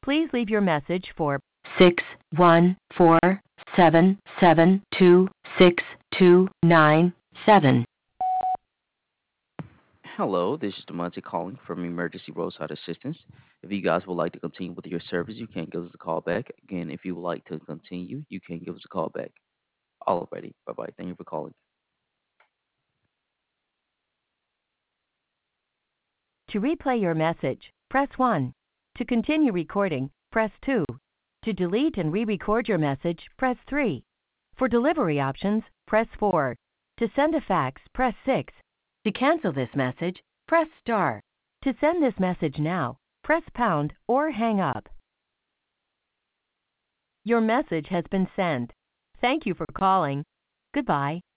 Please leave your message for 614-772-6297. Hello, this is Demonte calling from Emergency Roadside Assistance. If you guys would like to continue with your service, you can give us a call back. Again, if you would like to continue, you can give us a call back. Alrighty, bye bye. Thank you for calling. To replay your message, press 1. To continue recording, press 2. To delete and re-record your message, press 3. For delivery options, press 4. To send a fax, press 6. To cancel this message, press star. To send this message now, press pound or hang up. Your message has been sent. Thank you for calling. Goodbye.